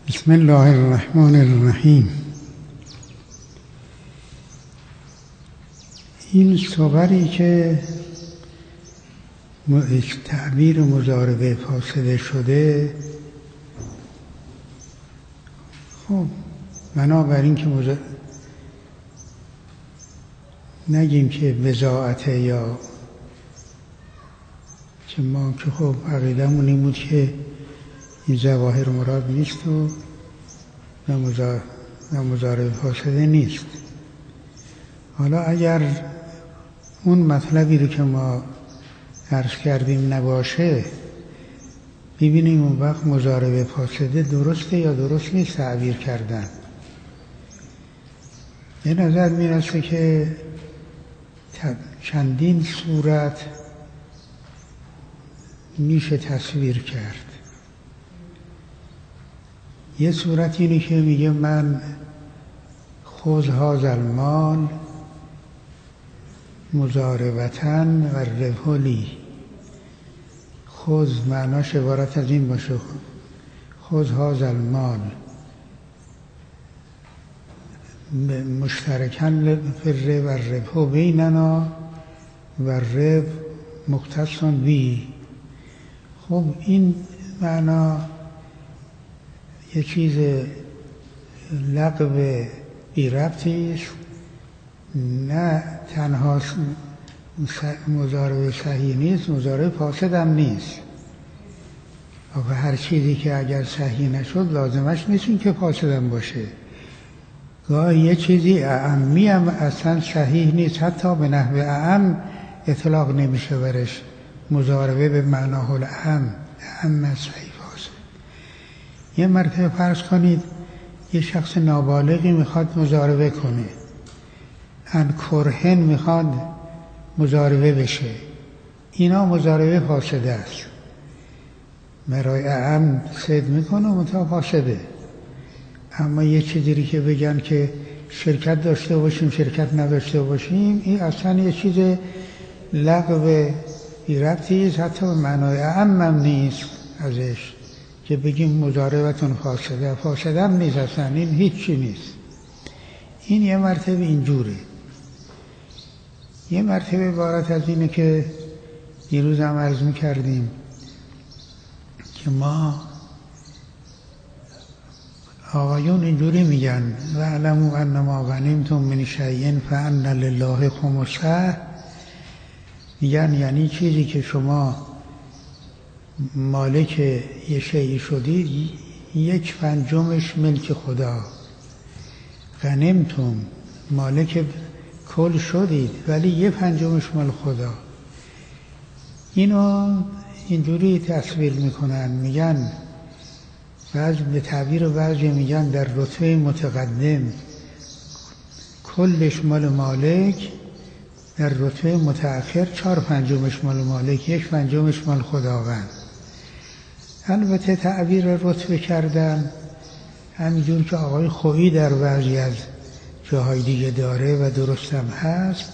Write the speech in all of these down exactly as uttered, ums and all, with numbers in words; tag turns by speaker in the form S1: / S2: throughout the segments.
S1: بسم الله الرحمن الرحیم. این صوری که تعبیر مضاربه فاصله شده، خب بنابراین که مز... نگیم که وضاعته یا که ما که خب عقیدمون این بود که این ظواهر مراد نیست و و مضاربه فاصله نیست. حالا اگر اون مطلبی رو که ما عرض کردیم نباشه، ببینیم اون وقت مضاربه فاصله درسته یا درست نیست تعبیر کردن. به نظر میرسه که چندین صورت میشه تصویر کرد. یه صورت اینه که میگه من خذ هذا المال مضاربتن و ربحلی. خذ معناش عبارت از این باشه، خذ هذا المال مشترکن فی و ربح بیننا و ربح مختص بی. خب این معنا یه چیز لغو بی ربطی است، نه تنها مضاربه صحیح نیست، مضاربه فاسد هم نیست. آخه هر چیزی که اگر صحیح نشد لازمش نیست این که فاسد هم باشه. گاهی یه چیزی اعمی هم اصلا صحیح نیست، حتی به نحو اعم اطلاق نمیشه برش مضاربه به معناه الاعم، اعم صحیح فاسد. یه مرتبه فرض کنید یه شخص نابالغی میخواد مضاربه کنه، ان کرهن میخواد مضاربه بشه، اینا مضاربه فاسده است. مرای اعم صد میکنه متا فاسده. اما یه چیزی که بگن که شرکت داشته باشیم شرکت نداشته باشیم، این اصلا یه چیز لغو بی ربطی است، حتی به معنای اعم هم نیست ازش که بگیم مضاربتون فاسده. فاسده هم نیست اصلا، این هیچی نیست. این یه مرتبه اینجوره. یه مرتبه عبارت از اینه که دیروز هم عرض میکردیم که ما آقایون اینجوری میگن و اعلموا انما غنیمتم من شیء فان لله خمسه. میگن یعنی چیزی که شما مالک یه شیء شدید، یک پنجمش ملک خدا. غنیمتم مالک کل شدید ولی یه پنجمش مال خدا. اینو اینجوری تصویر میکنن، میگن بعض به تعبیر بعضی میگن در رتبه متقدم کلش مال مالک، در رتبه متأخر چهار پنجمش مال مالک، یک پنجمش مال خداوند. البته تعبیر رتبه کردن همینجور که آقای خویی در بعضی از جاهای دیگه داره و درست هم هست،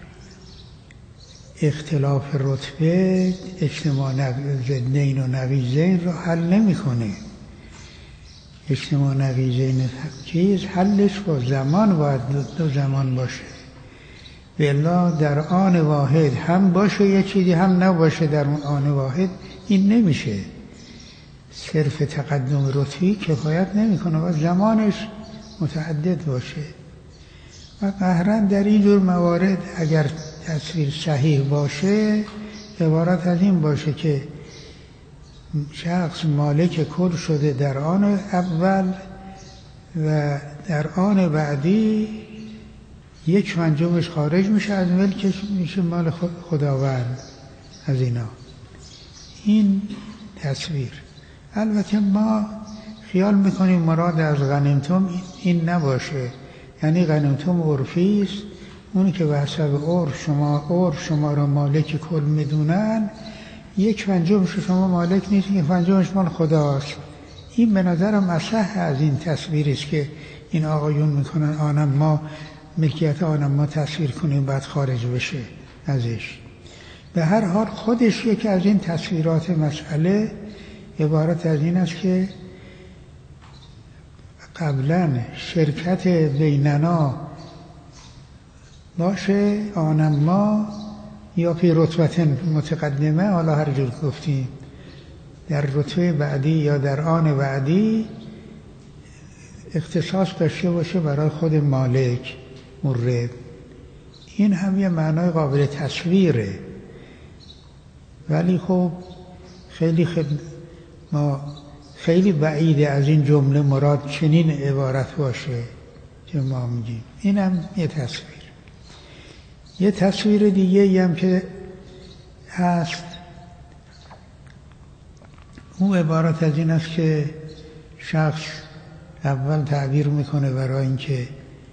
S1: اختلاف رتبه اجتماع ضدین و نقیضین رو حل نمیکنه. اجتماع نقیضین چیز حلش با زمان باید دو زمان باشه، بلا در آن واحد هم باشه یه چیزی هم نباشه در آن واحد، این نمیشه. صرف تقدم رتبی کفایت نمیکنه و زمانش متعدد باشه. و قهراً در این جور موارد اگر تصویر صحیح باشه، عبارت از این باشه که شخص مالک کل شده در آن اول و در آن بعدی یک پنجمش خارج میشه از ملکش، میشه مال خداوند از اینا. این تصویر. البته ما خیال میکنیم مراد از غنیمتم این نباشه، یعنی غنیمتم عرفی است، اونی که به حسب عرف شما عرف شما رو مالک کل میدونن، یک پنجمش شما مالک نیست، یک پنجمش مال خداست. این به نظرم اصح از این تصویری است که این آقایون میکنن آنم ما ملکیت آنم ما تصویر کنیم بعد خارج بشه ازش. به هر حال خودش یکی از این تصویرات مسئله عبارت از این است که قبلا شرکت بیننا باشه آنم ما یا فی رتبت متقدمه، حالا هر جور گفتیم در رتبه بعدی یا در آن بعدی اختصاص داشته باشه برای خود مالک مورد. این هم یه معنای قابل تصویره، ولی خب خیلی خیلی ما خیلی بعیده از این جمله مراد چنین عبارت باشه که ما میگیم. این هم یه تصویر. یه تصویر دیگه هم که هست، اون عبارت از این است که شخص اول تعبیر میکنه برای اینکه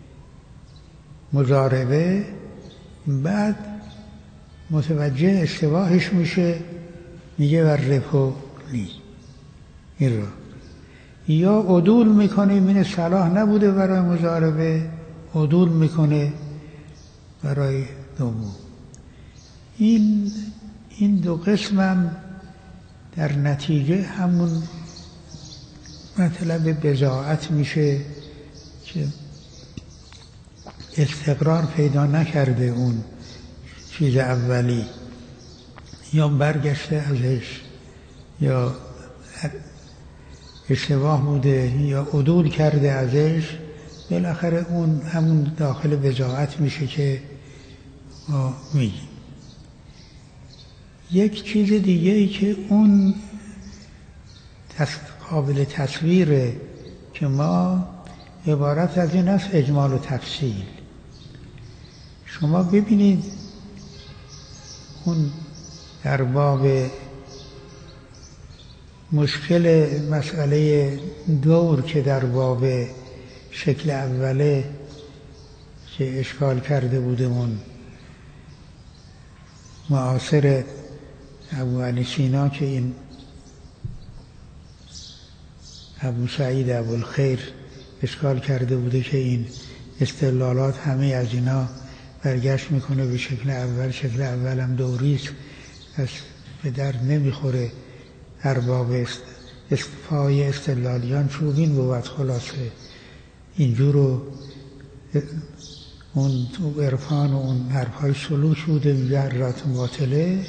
S1: مضاربه، بعد متوجه اشتباهش میشه میگه بر ربح لی این را، یا عدول میکنه این صلاح نبوده برای مضاربه، عدول میکنه برای دوم. این این دو قسمم در نتیجه همون مطلب بضاعت میشه که استقرار پیدا نکرده اون چیز اولی، یا برگشته ازش، یا اشتباه بوده، یا عدول کرده ازش، بالاخره اون همون داخل بضاعت میشه که ما میگیم. یک چیز دیگه ای که اون قابل تصویره که ما عبارت از این است اجمال و تفصیل. شما ببینید اون در باب مشکل مسئله دور که در باب شکل اوله که اشکال کرده بودمون معاصر ابو علی سینا، که این ابو سعید ابوالخیر اشکال کرده بوده که این استدلالات همه از اینا برگشت میکنه به شکل اول، شکل اول هم دوریست، پس به در نمیخوره ارباب استفای استدلالیان چوبین بود. خلاصه اینجور رو اون تو عرفان و اون حرفهای سلوک بوده بیارات باطله.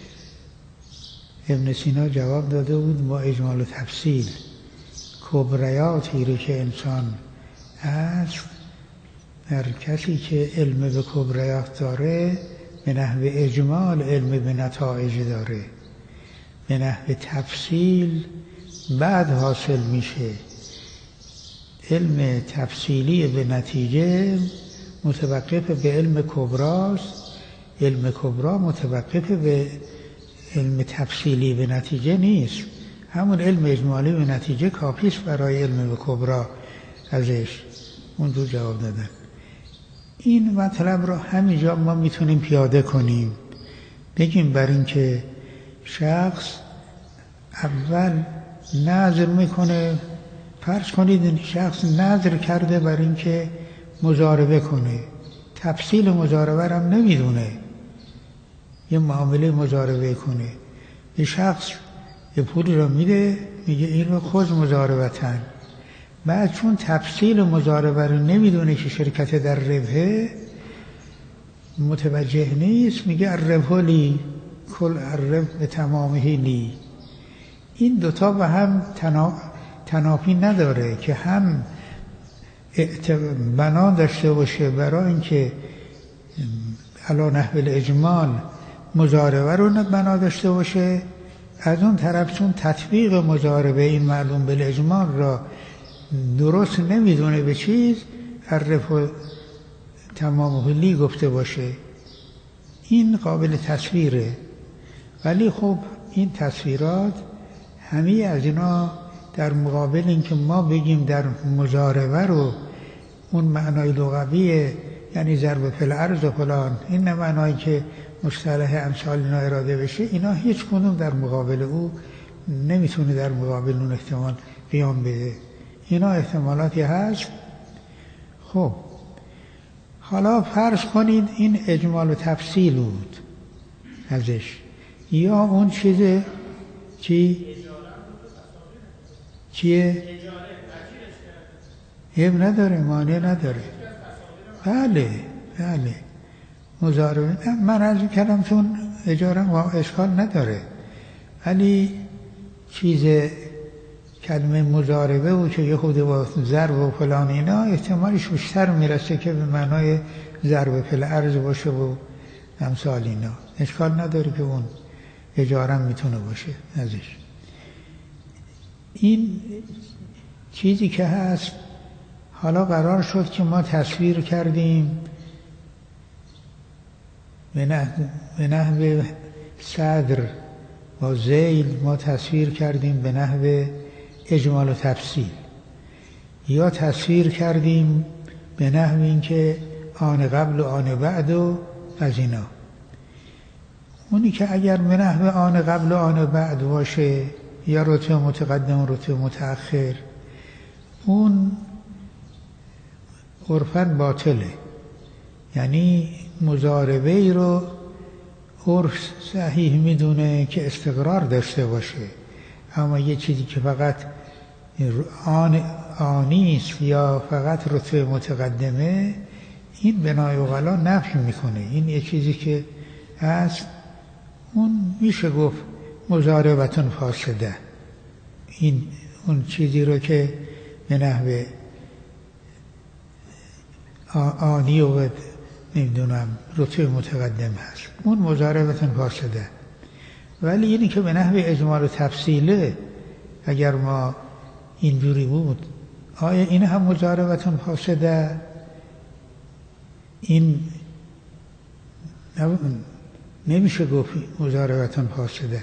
S1: ابن سینا جواب داده بود با اجمال و تفصیل. کبریاتی رو که انسان هست، در کسی که علم به کبریات داره به نحو اجمال علم به نتایج داره، به نحو تفصیل بعد حاصل میشه. علم تفصیلی به نتیجه متوقف به علم کبراست، علم کبرا متوقف به علم تفصیلی به نتیجه نیست. همون علم اجمالی به نتیجه کافیست برای علم به کبرا ازش. اون دو جواب دادن. این مطلب رو همینجا ما میتونیم پیاده کنیم، بگیم بر این که شخص اول نظر میکنه. فرض کنید این شخص نظر کرده بر این که مضاربه کنه، تفصیل مضاربه رو هم نمیدونه، یه معامله مضاربه کنه. یه شخص یه پولی رو میده، میگه این رو خود مضاربتن، بعد چون تفصیل مضاربه رو نمیدونه که شرکت در ربحه، متوجه نیست، میگه الربح لی، کل الربح به تمامه لی. این دوتا به هم تنا... تنافی نداره که هم بنا داشته باشه برای اینکه علی نحو الاجمال مضاربه رو بنا داشته باشه، از اون طرف چون تطبیق مضاربه این معلوم بالاجمال را درست نمیدونه به چیز الربح تمامه لی گفته باشه. این قابل تصویره. ولی خب این تصویرات همه از اینا در مقابل اینکه ما بگیم در مضاربه رو اون معنای لغویه، یعنی ضرب فی الارض و فلان، این نه معنایی که مصطلح امثال اینا اراده بشه، اینا هیچ کدوم در مقابل او نمیتونه در مقابل اون احتمال قیام بده. اینا احتمالاتی هست. خب حالا فرض کنید این اجمال و تفصیل بود ازش، یا اون چیز چی؟ چیه؟ عیب نداره، مانع نداره. بله بله مضاربه من عرض کردم چون اجاره اشکال نداره، ولی چیز کلمه مضاربه و که یه خود با ضرب و فلان اینا احتمالش بیشتر میرسه که به معنای ضرب فی الارض باشه و امثال اینا. اشکال نداره که اون اجاره میتونه باشه ازش. این چیزی که هست حالا قرار شد که ما تصویر کردیم به نحو صدر و ذیل، ما تصویر کردیم به نحو اجمال و تفصیل، یا تصویر کردیم به نحو اینکه آن قبل و آن بعد و از اینا. اونی که اگر به نحو آن قبل و آن بعد باشه یا رتبه متقدم و رتبه متأخر، اون عرفاً باطله. یعنی مضاربه ای رو عرف صحیح میدونه که استقرار داشته باشه، اما یه چیزی که فقط آن آنی است یا فقط رتبه متقدمه، این بنای اغلا نفی میکنه. این یه چیزی که هست، اون میشه گفت مضاربتون فاسده. این اون چیزی رو که به نحو آنی و نمیدونم رتبه متقدم هست، اون مضاربتون فاسده. ولی اینی که به نحو اجمال و تفصیله، اگر ما اینجوری بود، آیا این هم مضاربتون فاسده؟ این نمیشه گفت مضاربتون فاسده.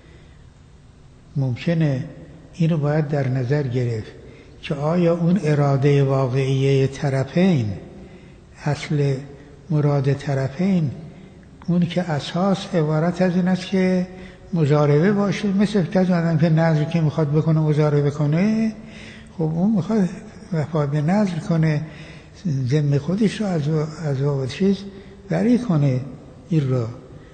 S1: ممکنه اینو باید در نظر گرفت که آیا اون اراده واقعیه طرفین، اصل مراد طرفین، اون که اساس عبارت از این است که مضاربه باشه، مثل کسی آدم که نظر که میخواد بکنه مضاربه کنه، خب اون میخواد وفا به نظر کنه، ذمه خودش رو از از وابد چیز بری کنه، این رو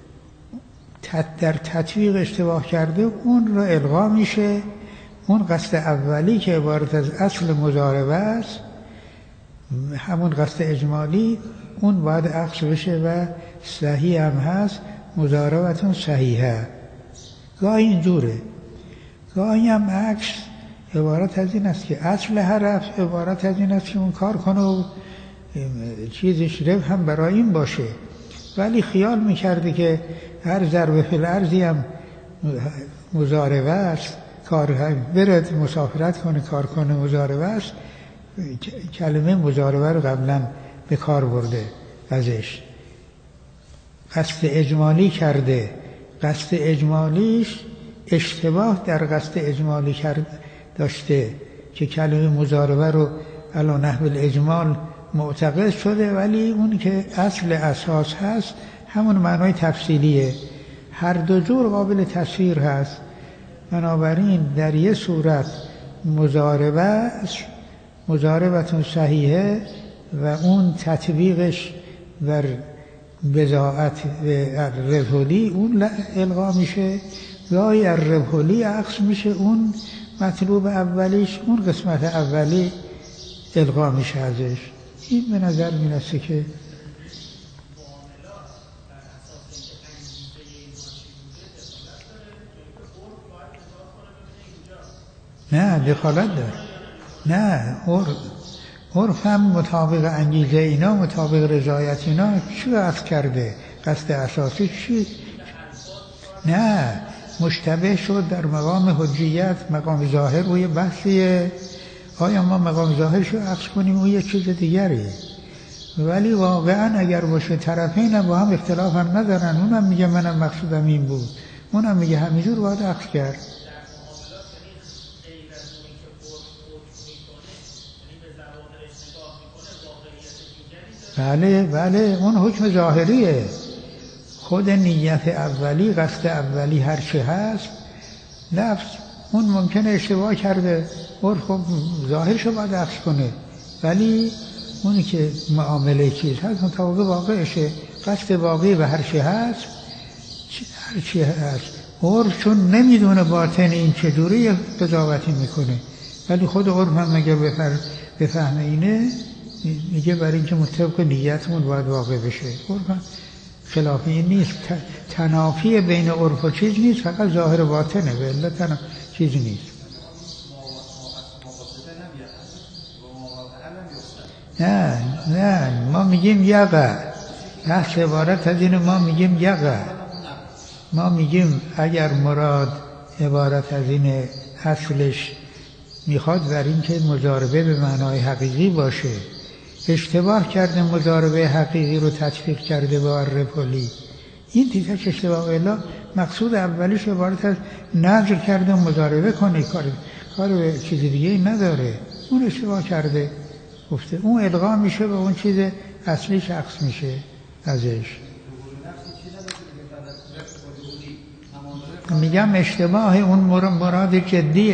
S1: در تطبیق اشتباه کرده، اون رو الغا میشه. اون قصد اولی که عبارت از اصل مضاربه است، همون قصد اجمالی، اون باید عکس بشه و صحیح هم هست، مضاربتون صحیحه. گاهی اینجوره، گاهی هم عکس عبارت از این است که اصل حرف عبارت از این است که اون کار کنه و چیزش رف هم برای این باشه، ولی خیال میکرده که هر ضرب فی الارضی هم مضاربه است، کار برد مسافرت کنه کار کنه مضاربه است. کلمه مضاربه رو قبلا به کار برده، ازش قصد اجمالی کرده. قصد اجمالیش اشتباه در قصد اجمالی کرد داشته که کلمه مضاربه رو علی نحو الاجمال معتقد شده، ولی اون که اصل اساس هست همون معنای تفصیلیه. هر دو جور قابل تفسیر هست. بنابراین در یه صورت مضاربه مضاربتون صحیحه و اون تطبیقش بر بضاعت الربحلی اون الغا میشه، گاهی الربحلی عکس میشه، اون مطلوب اولیش اون قسمت اولی الغا میشه ازش. این به نظر میرسه که نه دخالت داره. نه عرف هم مطابق انگیزه اینا، مطابق رضایت اینا چی عکس کرده؟ قصد اساسی چی؟ نه مشتبه شد در مقام حجیت، مقام ظاهر و یه بحثیه. آیا ما مقام ظاهرشو عکس کنیم و یه چیز دیگری؟ ولی واقعا اگر باشه طرفین هم با هم اختلاف هم ندارن، اونم میگه منم مقصودم این بود، اونم میگه همینجور باید عکس کرد. بله بله اون حکم ظاهریه. خود نیت اولی، قصد اولی هر چی هست، لفظ اون ممکنه اشتباه کرده، عرف خب ظاهرشو باید عکس کنه، ولی اونی که معامله چیز هست مطابق واقعشه. قصد واقعی و هر چی هست، هر چی هست، عرف چون نمیدونه باطن این چجوری قضاوتی میکنه، ولی خود عرف هم مگه بفهمه اینه، میگه برای اینکه مطابق نیتمون باید واقع بشه. خلاف این نیست، تنافی بین عرف و چیز نیست، فقط ظاهر باطنه، به الا تنافی چیزی نیست. نه نه ما میگیم یقع، بحث عبارت از اینه، ما میگیم یقع، ما میگیم اگر مراد عبارت از اینه اصلش میخواد بر این که مضاربه به معنای حقیقی باشه، اشتباه کرده مضاربه حقیقی رو تطبیق کرده با الرفلی، این دیگه اشتباه. الا مقصود اولیش عبارت از نظر کرده مضاربه کنه، کار کار به چیز دیگه ای نداره، اون اشتباه کرده گفته، اون الغا میشه و اون چیز اصلی شخص میشه ازش. میگم اشتباه اون مراد جدیه.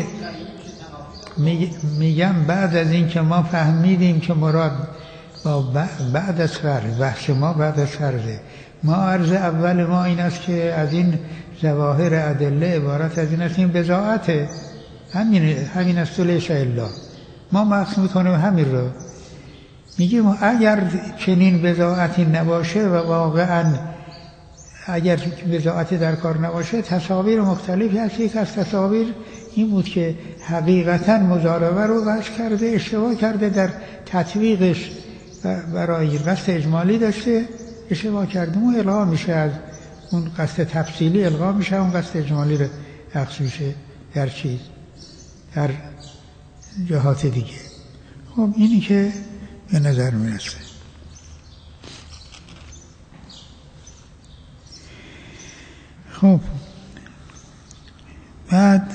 S1: میگم بعد از این که ما فهمیدیم که مراد با بعد از فرض، بحث ما بعد از فرضه، ما عرض اول ما این است که از این ظواهر ادله عبارت از این است، این بضاعته، همین همین است، لیس الا. ما مقصود میکنیم همین رو، میگیم اگر چنین بضاعتی نباشه و واقعا اگر بضاعتی در کار نباشه، تصاویر مختلفی هست. یک از تصاویر این بود که حقیقتا مضاربه رو وضع کرده، اشتباه کرده در تطبیقش، برای قصد اجمالی داشته، اشتباه کرده، اون الغا میشه، از اون قصد تفصیلی الغا میشه، اون قصد اجمالی رو عکس میشه در چیز، در جهات دیگه. خب اینی که به نظر میرسه. خب بعد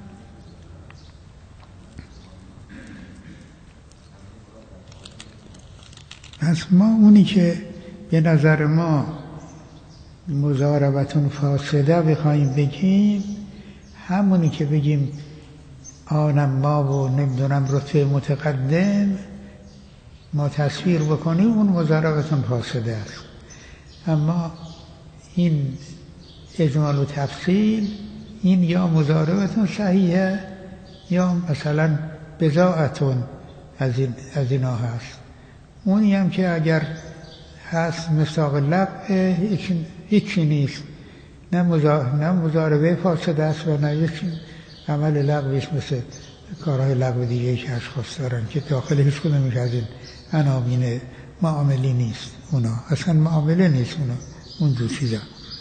S1: پس ما اونی که به نظر ما مضاربتون فاسده بخوایم بگیم، همونی که بگیم آنم ما و نمیدونم رتبه متقدم ما تصویر بکنیم، اون مضاربتون فاسده است. اما این اجمال و تفصیل، این یا مضاربتون صحیحه یا مثلا بضاعتون از این از اینا هست. اونی هم که اگر هست مصداق لغو، هیچی نیست، نه مضاربه فاسده است و نه یک عمل لغویش مثل کارهای لغو دیگه که اشخاص دارن که داخل هیچ کدومش از این عناوین معاملی نیست، اونا اصلا معامله نیست، اونا اون دو چیزا.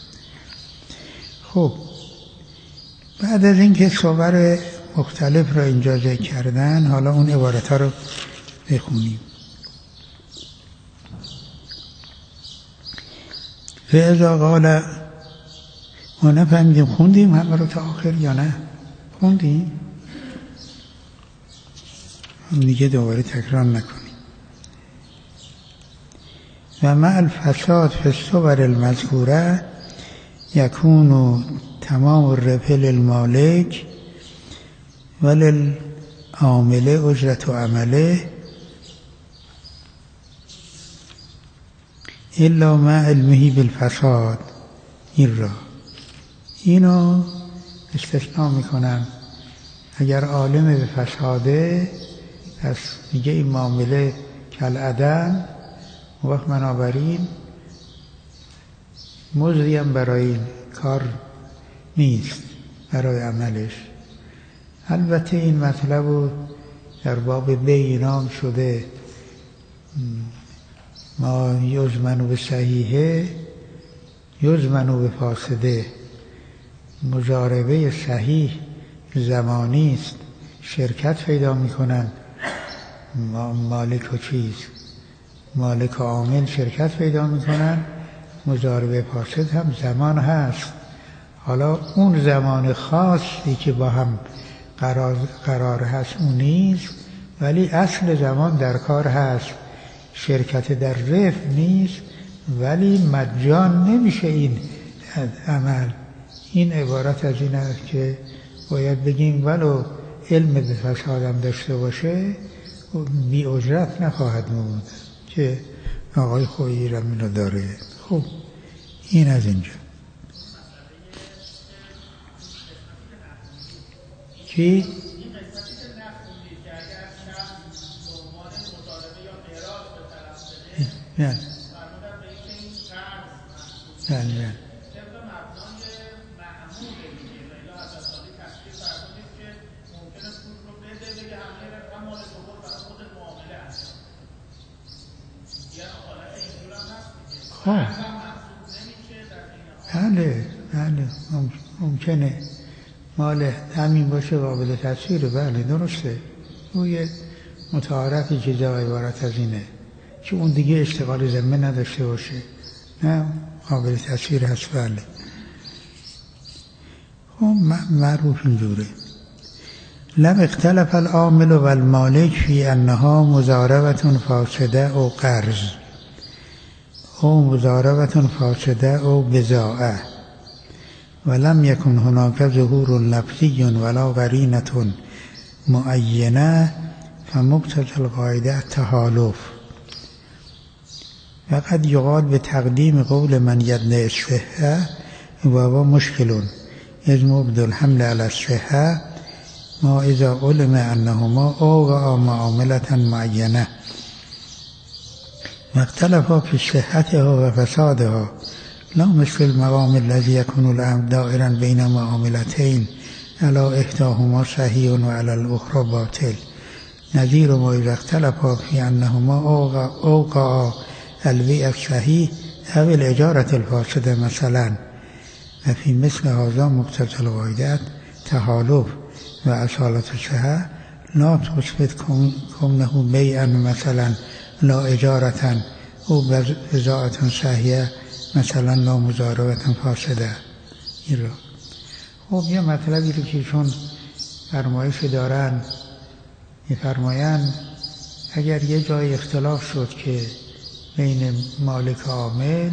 S1: خب بعد از اینکه صور مختلف را اینجا ذکر کردن، حالا اون عبارت ها رو بخونیم. فاذا قال، ما نفهمیدیم خوندیم همه رو تا آخر یا نه؟ خوندیم؟ دیگه دوباره تکرار نکنیم. و مع الفساد فی الصور المذکوره یکون تمام الربح للمالک وللعامل اجرت و عمله الا مع علمه بالفساد. این را اینو استثناء میکنم، اگر عالم به فساده پس میگه این معامله کالعدم، وقت بنابراین مزدی هم برای این کار نیست، برای عملش. البته این مطلب رو در باب بینام شده، ما یزمنو به صحیحه یزمنو به فاسده. مضاربه صحیح زمانی است، شرکت پیدا میکنن مالک و چیز، مالک و عامل شرکت پیدا میکنن. مضاربه فاسد هم زمان هست، حالا اون زمان خاصی که با هم قرار, قرار هست اون نیست، ولی اصل زمان در کار هست. شرکت در رفع نیست ولی مجان نمیشه این عمل. این عبارت از این است که باید بگیم ولو علم به فسادم داشته باشه بی اجرت نخواهد بود، که آقای خویی را اینو داره. خب این از اینجا کی؟ بله بله خب بله بله ممکنه مال همین باشه قابل تفسیره. بله درسته. او یه متعارفی که جا عبارت از اینه که اون دیگه اشتغال ذمه نداشته باشه، نه قابل تفسیر هست. بله خب معروف اینجوره. لم اختلف العامل و المالک فی انها مضاربة فاسده او قرض او مضاربة فاسده او بضاعه ولم يكن هناك ظهور لفظی ولا قرینة معینه فمقتضى القاعده التحالف. وقد يقال بتقدیم قول من يدعي الصحة وهو مشكل إذ مبدل الحمل على الصحة ما إذا علم أنهما أوقعا معاملة معينة واختلفا في صحتها وفسادها لا مثل المقام الذي يكون الأمر دائرا بين معاملتين على إحداهما صحيح وعلى الأخرى باطل نظير ما إذا اختلفا في أنهما أوقعا البيع الصحيح أو الإجارة الفاسدة مثلا. وفي مثل هذا مقتضى القاعدة تحالف وأصالة الصحة لا تثبت كونه بيعا مثلا لا إجارة أو بضاعة صحيحة مثلا لا مضاربة فاسدة. خب یه مطلبی رو که چون فرمایش دارن میفرمایند اگر یه جای اختلاف شد که بین مالک و عامل،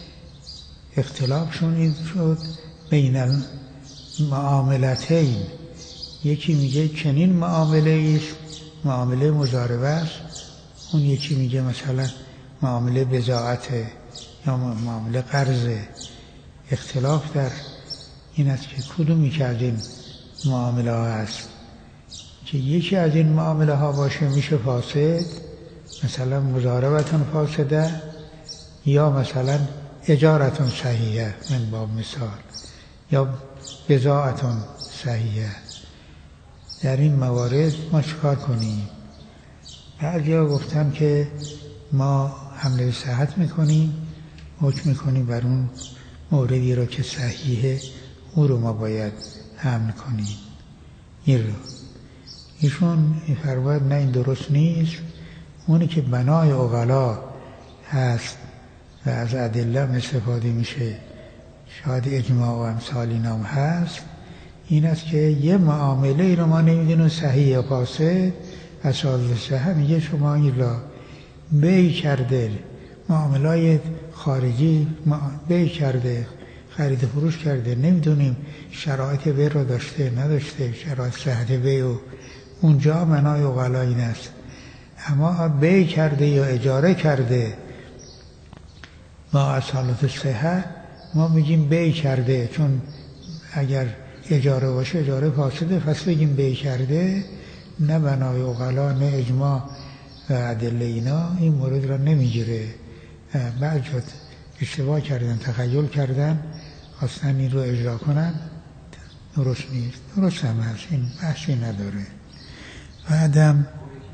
S1: اختلافشون این شد بین المعاملتین، یکی میگه چنین معامله ایست معامله مضاربه است، اون یکی میگه مثلا معامله بضاعته یا معامله قرضه. اختلاف در این است که کدومی که از این معامله ها هست که یکی از این معامله ها باشه میشه فاسد، مثلا مضاربتون فاسده یا مثلا اجارتون صحیحه من باب مثال یا بضاعتون صحیحه. در این موارد ما چکار کنیم؟ بعضی ها گفتن که ما حمله به صحت میکنیم، حکم میکنیم بر اون موردی رو که صحیحه او رو ما باید حمل کنیم. این رو ایشون فرمود نه این درست نیست، اونی که بنای عقلا هست و از ادله استفاده میشه، شاید اجماع و امثال اینام هست، این است که یه معامله ای رو ما نمیدونیم صحیح یا فاسد، اساس صحه میگه شما این را بیع کرده، معاملای خارجی بیع کرده، خرید فروش کرده، نمیدونیم شرایط بیع رو داشته نداشته، شرایط صحت بیع و اونجا بنای عقلا این است. اما بیع کرده یا اجاره کرده با اصالت صحه ما میگیم بیع کرده، چون اگر اجاره باشه اجاره فاسده، پس بگیم بیع کرده. نه بنای عقلا نه اجماع و ادله اینا این مورد را نمیگیره. بعضی اشتباه کردن، تخیل کردن، خواستن این رو اجرا کنن، درست نیست. درست هم هست، این بحثی نداره. بعدم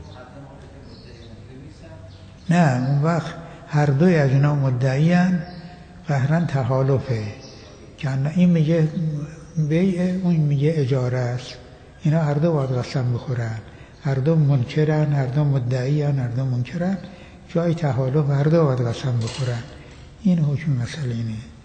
S1: نه اون وقت هر دوی از اینا مدعی هن قهرن تحالفه، که این میگه بیعه اون میگه اجاره است، اینا هر دو باید قسم بخورن، هر دو منکرن، هر دو مدعی هن، هر دو منکرن، جای تحالف هر دو باید قسم بخورن. این حکم مسئله اینه.